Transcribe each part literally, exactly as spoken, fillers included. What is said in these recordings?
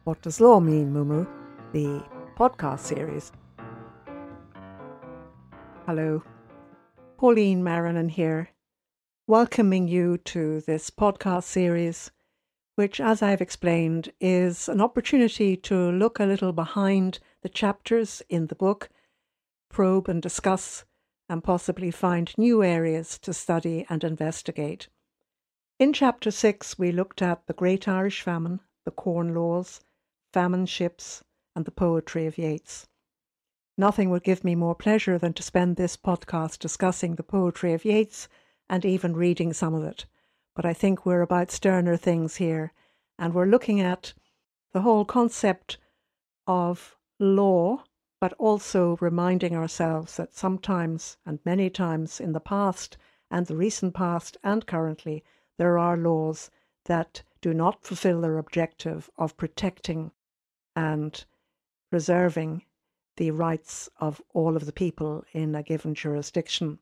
What Does Law Mean, Mumu? The podcast series. Hello, Pauline Marinan here, welcoming you to this podcast series, which, as I've explained, is an opportunity to look a little behind the chapters in the book, probe and discuss, and possibly find new areas to study and investigate. In chapter six, we looked at the Great Irish Famine, the Corn Laws, famine ships, and the poetry of Yeats. Nothing would give me more pleasure than to spend this podcast discussing the poetry of Yeats and even reading some of it. But I think we're about sterner things here, and we're looking at the whole concept of law, but also reminding ourselves that sometimes, and many times in the past, and the recent past and currently, there are laws that do not fulfill their objective of protecting and preserving the rights of all of the people in a given jurisdiction.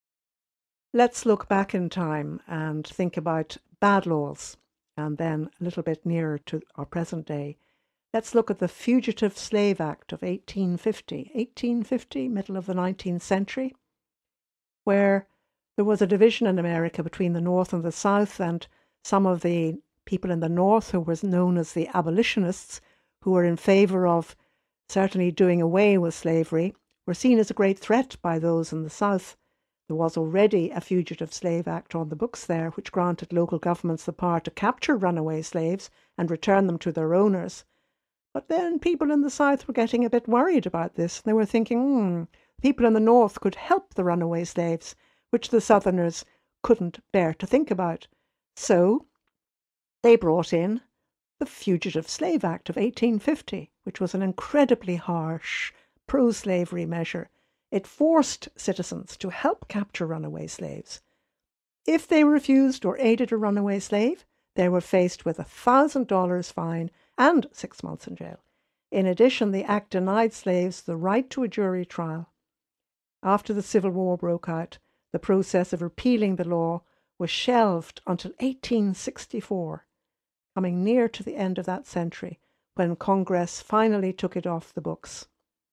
Let's look back in time and think about bad laws, and then a little bit nearer to our present day. Let's look at the Fugitive Slave Act of eighteen fifty, eighteen fifty, middle of the nineteenth century, where there was a division in America between the North and the South, and some of the people in the North, who were known as the abolitionists, who were in favour of certainly doing away with slavery, were seen as a great threat by those in the South. There was already a Fugitive Slave Act on the books there, which granted local governments the power to capture runaway slaves and return them to their owners. But then people in the South were getting a bit worried about this. They were thinking, hmm, people in the North could help the runaway slaves, which the Southerners couldn't bear to think about. So they brought in the Fugitive Slave Act of eighteen fifty, which was an incredibly harsh pro-slavery measure. It forced citizens to help capture runaway slaves. If they refused or aided a runaway slave, they were faced with a thousand dollars fine and six months in jail. In addition, the act denied slaves the right to a jury trial. After the Civil War broke out, the process of repealing the law was shelved until eighteen sixty-four. Coming near to the end of that century, when Congress finally took it off the books.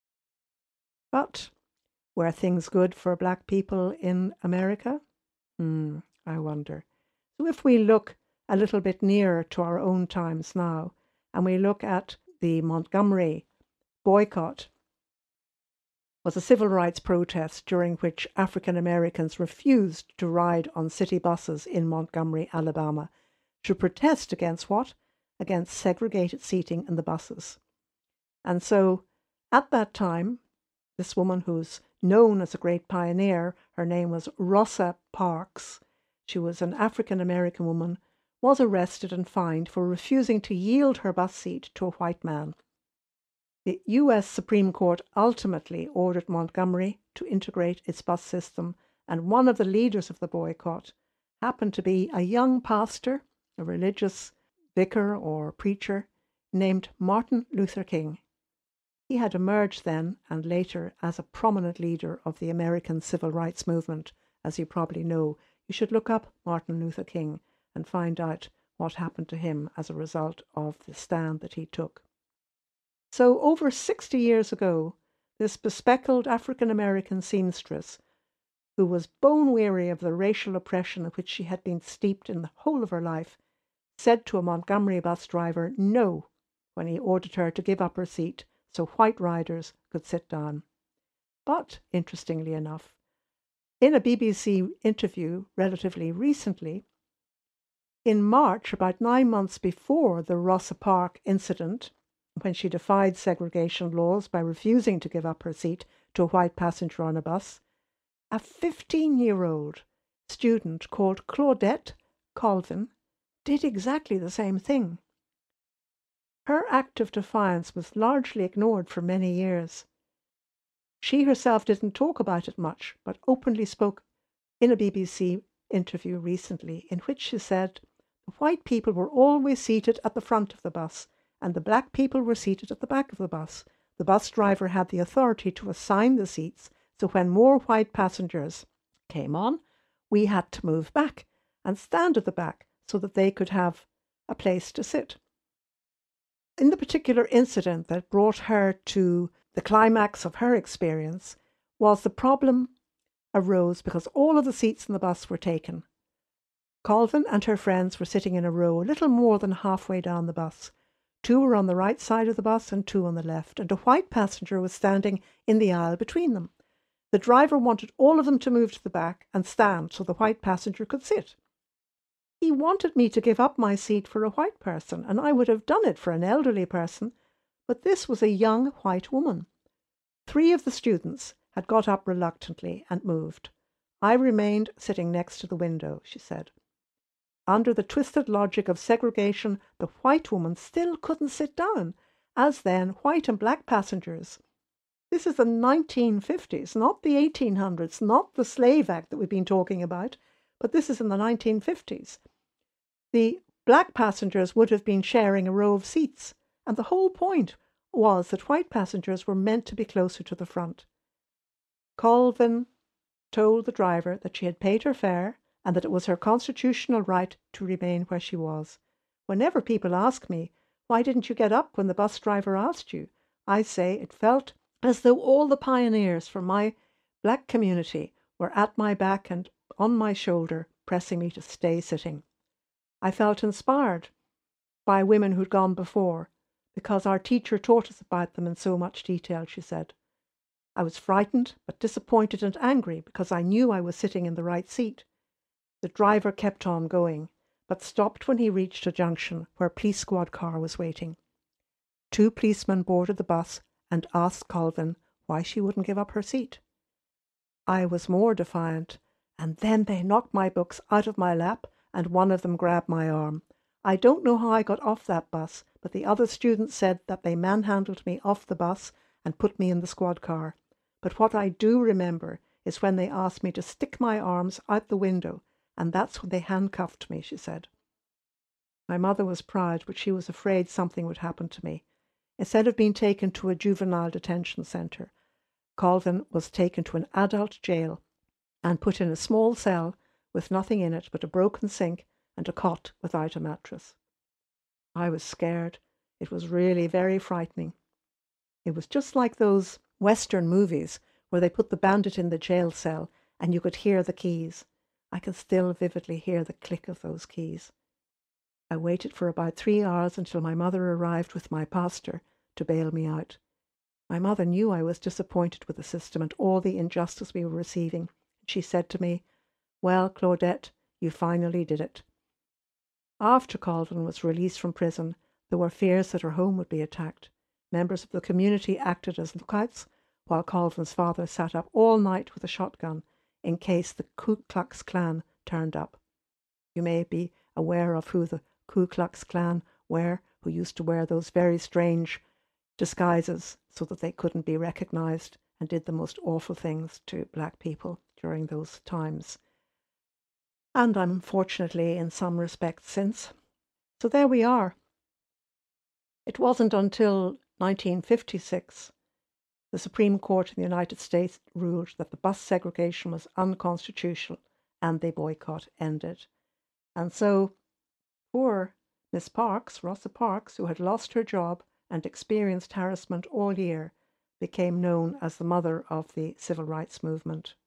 But were things good for black people in America? Hmm, I wonder. So if we look a little bit nearer to our own times now, and we look at the Montgomery boycott, was a civil rights protest during which African Americans refused to ride on city buses in Montgomery, Alabama, to protest against what? Against segregated seating in the buses. And so, at that time, this woman who's known as a great pioneer, her name was Rosa Parks, she was an African-American woman, was arrested and fined for refusing to yield her bus seat to a white man. The U S Supreme Court ultimately ordered Montgomery to integrate its bus system, and one of the leaders of the boycott happened to be a young pastor, a religious vicar or preacher named Martin Luther King. He had emerged then and later as a prominent leader of the American civil rights movement. As you probably know, you should look up Martin Luther King and find out what happened to him as a result of the stand that he took. So over sixty years ago, this bespectacled African-American seamstress, who was bone-weary of the racial oppression in which she had been steeped in the whole of her life, said to a Montgomery bus driver no when he ordered her to give up her seat so white riders could sit down. But, interestingly enough, in a B B C interview relatively recently, in March, about nine months before the Rosa Parks incident, when she defied segregation laws by refusing to give up her seat to a white passenger on a bus, a fifteen-year-old student called Claudette Colvin did exactly the same thing. Her act of defiance was largely ignored for many years. She herself didn't talk about it much, but openly spoke in a B B C interview recently, in which she said the white people were always seated at the front of the bus, and the black people were seated at the back of the bus. The bus driver had the authority to assign the seats, so when more white passengers came on, we had to move back and stand at the back so that they could have a place to sit. in the particular incident that brought her to the climax of her experience was the problem arose because all of the seats in the bus were taken. Colvin and her friends were sitting in a row a little more than halfway down the bus. Two were on the right side of the bus and two on the left, and a white passenger was standing in the aisle between them. The driver wanted all of them to move to the back and stand so the white passenger could sit. He wanted me to give up my seat for a white person, and I would have done it for an elderly person, but this was a young white woman. Three of the students had got up reluctantly and moved. I remained sitting next to the window, she said. Under the twisted logic of segregation, the white woman still couldn't sit down, as then white and black passengers. This is the nineteen fifties, not the eighteen hundreds, not the Slave Act that we've been talking about, but this is in the nineteen fifties. The black passengers would have been sharing a row of seats, and the whole point was that white passengers were meant to be closer to the front. Colvin told the driver that she had paid her fare and that it was her constitutional right to remain where she was. Whenever people ask me, why didn't you get up when the bus driver asked you, I say it felt as though all the pioneers from my black community were at my back and on my shoulder, pressing me to stay sitting. I felt inspired by women who'd gone before, because our teacher taught us about them in so much detail, she said. I was frightened, but disappointed and angry, because I knew I was sitting in the right seat. The driver kept on going, but stopped when he reached a junction where a police squad car was waiting. Two policemen boarded the bus and asked Colvin why she wouldn't give up her seat. I was more defiant, and then they knocked my books out of my lap, and one of them grabbed my arm. I don't know how I got off that bus, but the other students said that they manhandled me off the bus and put me in the squad car. But what I do remember is when they asked me to stick my arms out the window, and that's when they handcuffed me, she said. My mother was proud, but she was afraid something would happen to me. Instead of being taken to a juvenile detention centre, Colvin was taken to an adult jail and put in a small cell with nothing in it but a broken sink and a cot without a mattress. I was scared. It was really very frightening. It was just like those Western movies where they put the bandit in the jail cell and you could hear the keys. I can still vividly hear the click of those keys. I waited for about three hours until my mother arrived with my pastor to bail me out. My mother knew I was disappointed with the system and all the injustice we were receiving. She said to me, "Well, Claudette, you finally did it." After Colvin was released from prison, there were fears that her home would be attacked. Members of the community acted as lookouts, while Colvin's father sat up all night with a shotgun in case the Ku Klux Klan turned up. You may be aware of who the Ku Klux Klan were, who used to wear those very strange disguises so that they couldn't be recognized and did the most awful things to black people during those times. And unfortunately, in some respects, since. So there we are. It wasn't until nineteen fifty-six the Supreme Court in the United States ruled that the bus segregation was unconstitutional and the boycott ended. And so poor Miss Parks, Rosa Parks, who had lost her job and experienced harassment all year, became known as the mother of the civil rights movement.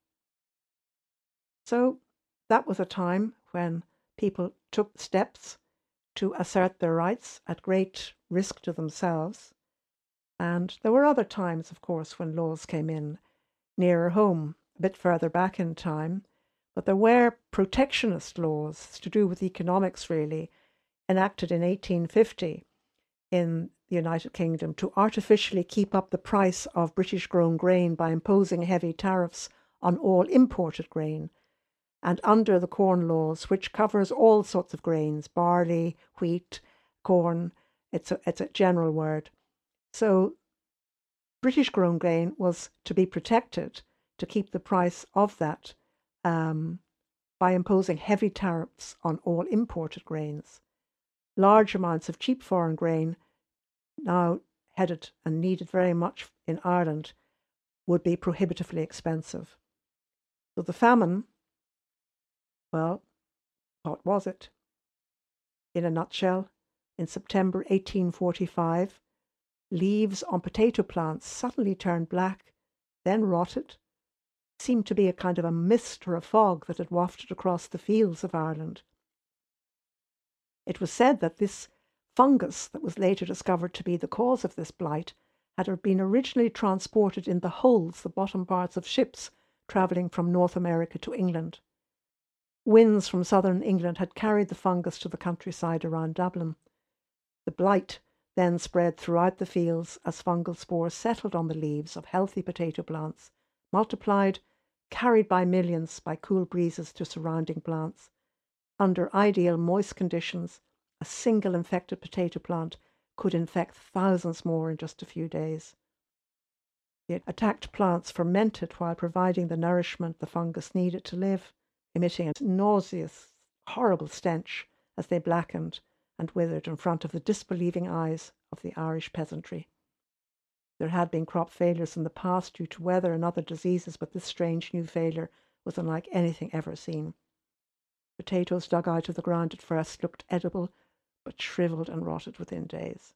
So that was a time when people took steps to assert their rights at great risk to themselves. And there were other times, of course, when laws came in nearer home, a bit further back in time. But there were protectionist laws to do with economics, really, enacted in eighteen fifty in the United Kingdom to artificially keep up the price of British-grown grain by imposing heavy tariffs on all imported grain. And under the Corn Laws, which covers all sorts of grains, barley, wheat, corn, it's a, it's a general word. So British-grown grain was to be protected to keep the price of that um, by imposing heavy tariffs on all imported grains. Large amounts of cheap foreign grain, now headed and needed very much in Ireland, would be prohibitively expensive. So the famine, well, what was it? In a nutshell, in September eighteen forty-five, leaves on potato plants suddenly turned black, then rotted. It seemed to be a kind of a mist or a fog that had wafted across the fields of Ireland. It was said that this fungus that was later discovered to be the cause of this blight had been originally transported in the hulls, the bottom parts of ships travelling from North America to England. Winds from southern England had carried the fungus to the countryside around Dublin. The blight then spread throughout the fields as fungal spores settled on the leaves of healthy potato plants, multiplied, carried by millions by cool breezes to surrounding plants. Under ideal moist conditions, a single infected potato plant could infect thousands more in just a few days. The attacked plants fermented while providing the nourishment the fungus needed to live, emitting a nauseous, horrible stench as they blackened and withered in front of the disbelieving eyes of the Irish peasantry. There had been crop failures in the past due to weather and other diseases, but this strange new failure was unlike anything ever seen. Potatoes dug out of the ground at first looked edible, but shriveled and rotted within days.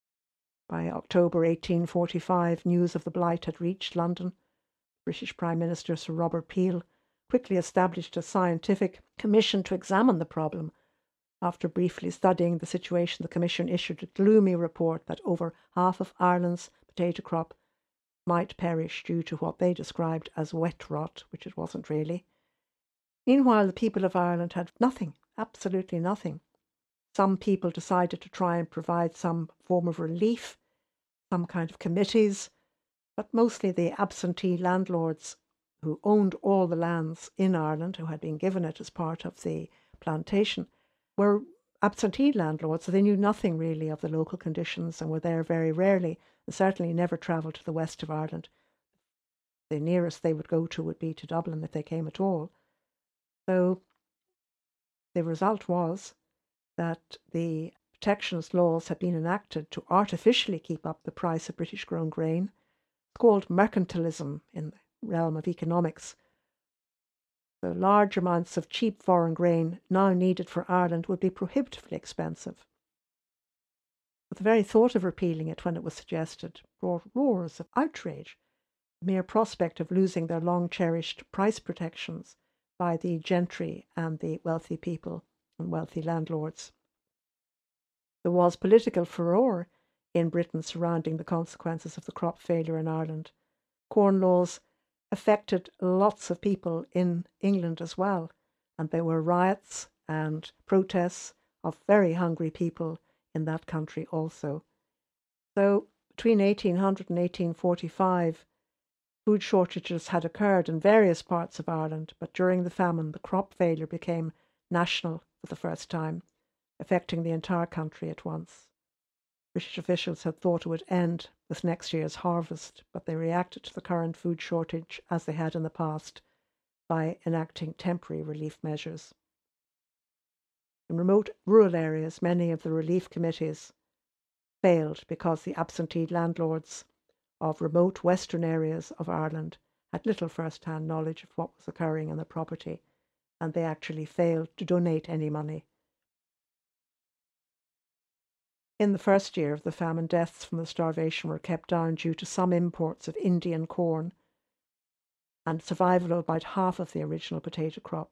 By October eighteen forty-five, news of the blight had reached London. British Prime Minister Sir Robert Peel quickly established a scientific commission to examine the problem. After briefly studying the situation, the commission issued a gloomy report that over half of Ireland's potato crop might perish due to what they described as wet rot, which it wasn't really. Meanwhile, the people of Ireland had nothing, absolutely nothing. Some people decided to try and provide some form of relief, some kind of committees, but mostly the absentee landlords who owned all the lands in Ireland, who had been given it as part of the plantation, were absentee landlords, so they knew nothing really of the local conditions and were there very rarely, and certainly never travelled to the west of Ireland. The nearest they would go to would be to Dublin if they came at all. So the result was that the protectionist laws had been enacted to artificially keep up the price of British grown grain. It's called mercantilism in the realm of economics. The large amounts of cheap foreign grain now needed for Ireland would be prohibitively expensive. But the very thought of repealing it when it was suggested brought roars of outrage. The mere prospect of losing their long-cherished price protections by the gentry and the wealthy people and wealthy landlords. There was political furore in Britain surrounding the consequences of the crop failure in Ireland. Corn laws affected lots of people in England as well, and there were riots and protests of very hungry people in that country also. So between eighteen hundred and eighteen forty-five, food shortages had occurred in various parts of Ireland, but during the famine, the crop failure became national for the first time, affecting the entire country at once. British officials had thought it would end with next year's harvest, but they reacted to the current food shortage as they had in the past by enacting temporary relief measures. In remote rural areas, many of the relief committees failed because the absentee landlords of remote western areas of Ireland had little first-hand knowledge of what was occurring in the property, and they actually failed to donate any money. In the first year of the famine, deaths from the starvation were kept down due to some imports of Indian corn and survival of about half of the original potato crop.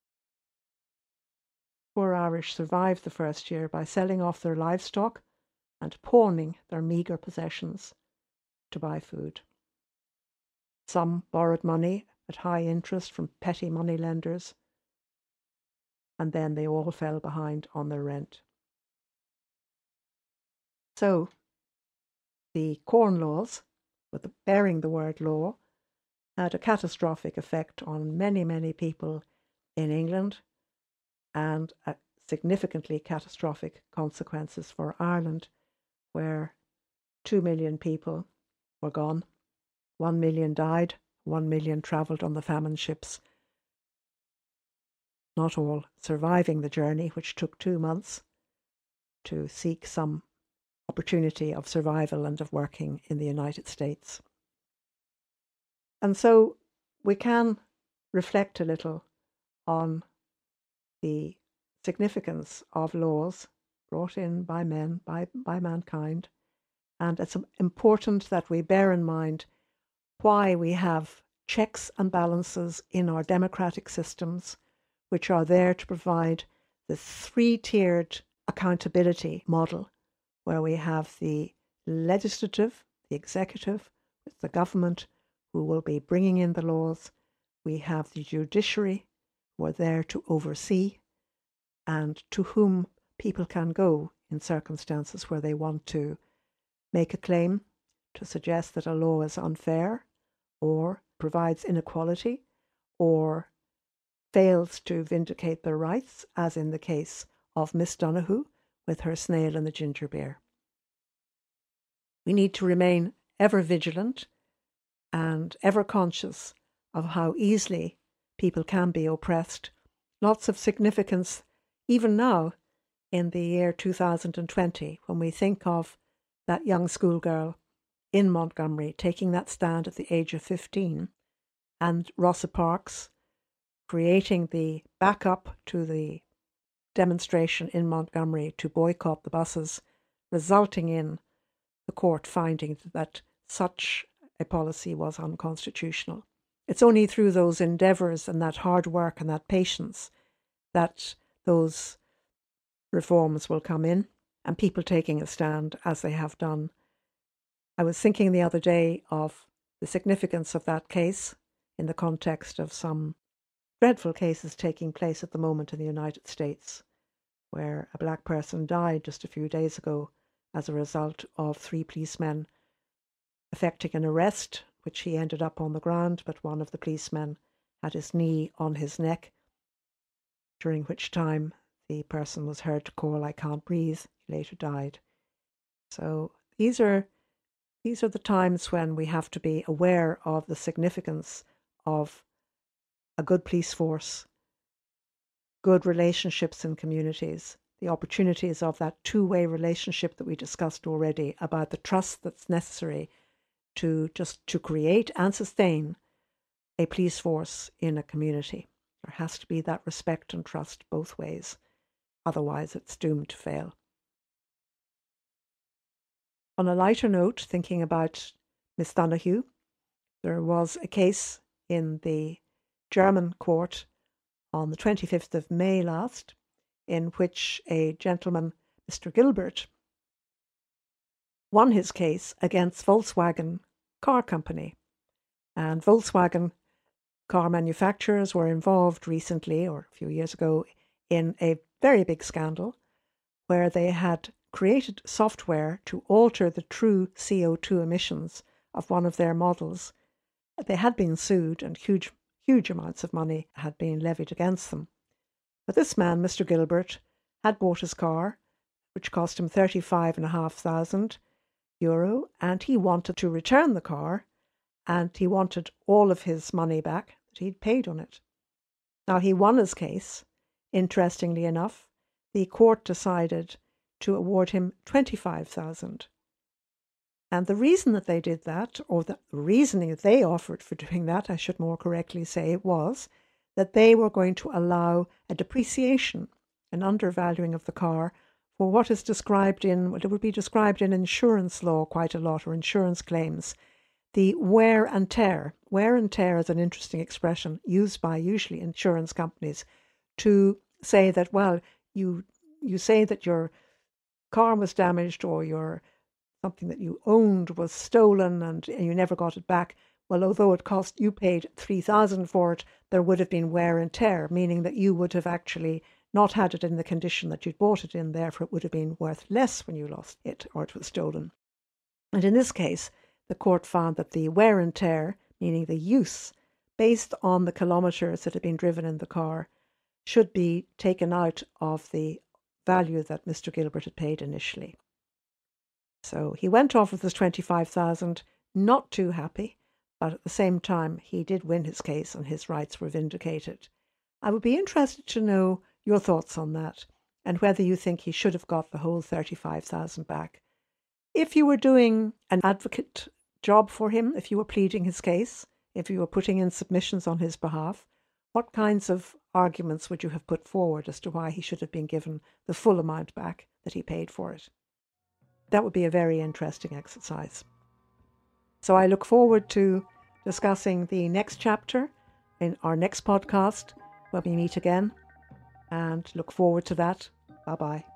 Poor Irish survived the first year by selling off their livestock and pawning their meagre possessions to buy food. Some borrowed money at high interest from petty money lenders, and then they all fell behind on their rent. So, the Corn Laws, with the, bearing the word law, had a catastrophic effect on many, many people in England and a significantly catastrophic consequences for Ireland, where two million people were gone, one million died, one million travelled on the famine ships, not all surviving the journey, which took two months to seek some opportunity of survival and of working in the United States. And so we can reflect a little on the significance of laws, brought in by men, by, by mankind. And it's important that we bear in mind why we have checks and balances in our democratic systems, which are there to provide the three-tiered accountability model, where we have the legislative, the executive, with the government, who will be bringing in the laws. We have the judiciary, who are there to oversee, and to whom people can go in circumstances where they want to make a claim, to suggest that a law is unfair, or provides inequality, or fails to vindicate their rights, as in the case of Miss Donoghue with her snail and the ginger beer. We need to remain ever vigilant and ever conscious of how easily people can be oppressed. Lots of significance even now in the year two thousand twenty, when we think of that young schoolgirl in Montgomery taking that stand at the age of fifteen, and Rosa Parks creating the backup to the demonstration in Montgomery to boycott the buses, resulting in the court finding that such a policy was unconstitutional. It's only through those endeavours and that hard work and that patience that those reforms will come in, and people taking a stand as they have done. I was thinking the other day of the significance of that case in the context of some dreadful cases taking place at the moment in the United States, where a black person died just a few days ago as a result of three policemen effecting an arrest, which he ended up on the ground, but one of the policemen had his knee on his neck, during which time the person was heard to call, "I can't breathe." He later died. So these are these are the times when we have to be aware of the significance of a good police force, good relationships in communities, the opportunities of that two-way relationship that we discussed already, about the trust that's necessary to just to create and sustain a police force in a community. There has to be that respect and trust both ways. Otherwise, it's doomed to fail. On a lighter note, thinking about Miss Donoghue, there was a case in the German court on the twenty-fifth of May last, in which a gentleman, Mister Gilbert, won his case against Volkswagen Car Company. And Volkswagen car manufacturers were involved recently, or a few years ago, in a very big scandal where they had created software to alter the true C O two emissions of one of their models. They had been sued, and huge, huge amounts of money had been levied against them. But this man, Mister Gilbert, had bought his car, which cost him thirty-five and a half thousand euro, and he wanted to return the car, and he wanted all of his money back that he'd paid on it. Now, he won his case. Interestingly enough, the court decided to award him twenty-five thousand. And the reason that they did that, or the reasoning that they offered for doing that, I should more correctly say, was that they were going to allow a depreciation, an undervaluing of the car for what is described in, what it would be described in insurance law quite a lot, or insurance claims, the wear and tear. Wear and tear is an interesting expression used by usually insurance companies to say that, well, you you say that your car was damaged, or your something that you owned was stolen and you never got it back. Well, although it cost, you paid three thousand for it, there would have been wear and tear, meaning that you would have actually not had it in the condition that you'd bought it in, therefore it would have been worth less when you lost it or it was stolen. And in this case, the court found that the wear and tear, meaning the use, based on the kilometres that had been driven in the car, should be taken out of the value that Mister Gilbert had paid initially. So he went off with his twenty-five thousand, not too happy, but at the same time he did win his case and his rights were vindicated. I would be interested to know your thoughts on that, and whether you think he should have got the whole thirty-five thousand back. If you were doing an advocate job for him, if you were pleading his case, if you were putting in submissions on his behalf, what kinds of arguments would you have put forward as to why he should have been given the full amount back that he paid for it? That would be a very interesting exercise. So I look forward to discussing the next chapter in our next podcast when we meet again, and look forward to that. Bye-bye.